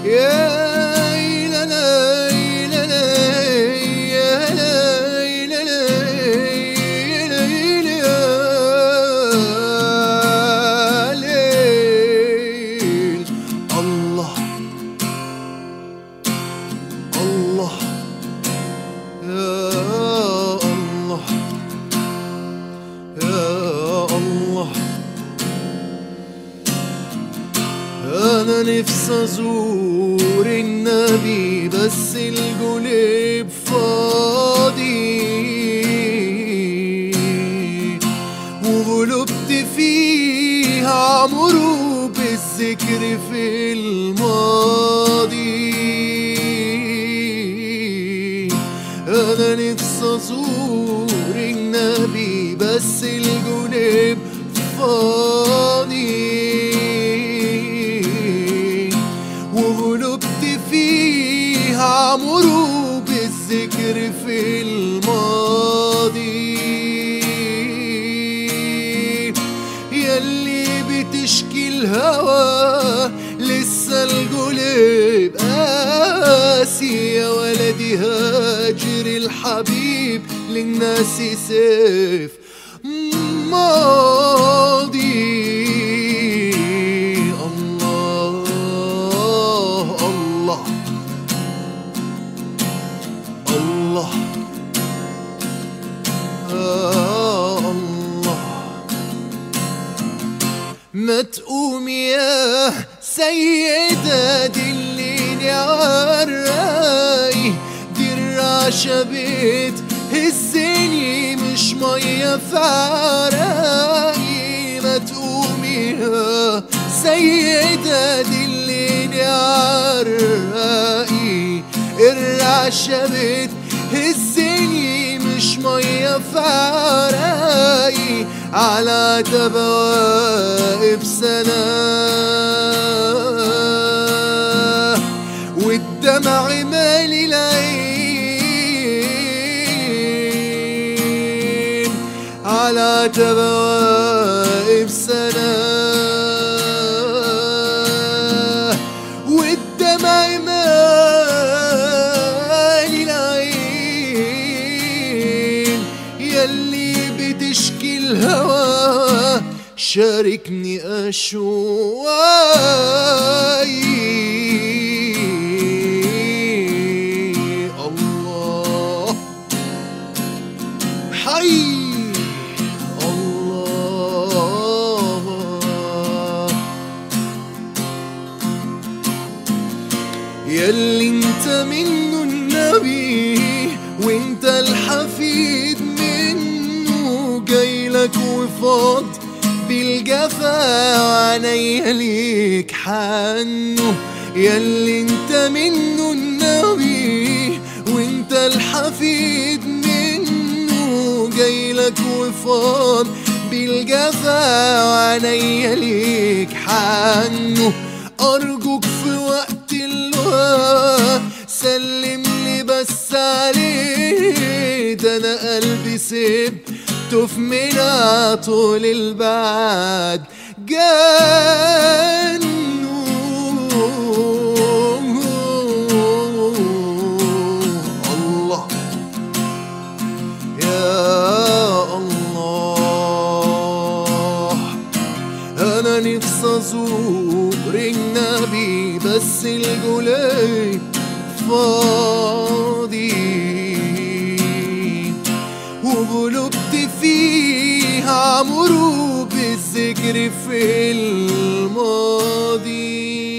يا لا لا لا لا يا لا لا لا يا ليل. الله الله يا الله يا الله. أنا نفسي أزور النبي بس القلب فاضي، وقلبت فيها عمرو بالذكر في الماضي. أنا نفسي أزور النبي بس القلب فاضي، وقلبت فيها عمرو بالذكر في الماضي. ياللي بتشكي الهوى لسه القلب قاسي، يا ولدي هاجر الحبيب للناس سيف ماضي. الله الله ما تقوم يا سيدة دليني عالراي، دي الرعشة بتهزني مش مية في عراي. ما تقوم يا سيدة دليني عالراي، الرعشة بتهزني مش مية في عراي. على تبا واقف سنة والدمع مالي العين، على تبا واقف سنة والدمع مالي العين. ياللي بتشكي الهوى شاركني أشواي. الله حي الله. ياللي انت منه النبي وانت الحفيد منه، جايلك وفاض بالجفا وعنيا ليك حنه. ياللي انت منه النبي وانت الحفيد منه، جايلك وفاض بالجفا وعنيا ليك حنه. أرجوك في وقت اللقا سلم لي بس عليه، ده أنا قلبي سبته في منى طول البعد جنه. الله يا الله. أنا نفسي أزور النبي بس القلب فاضي، وقلبت فيها عمرو بالذكر في الماضي.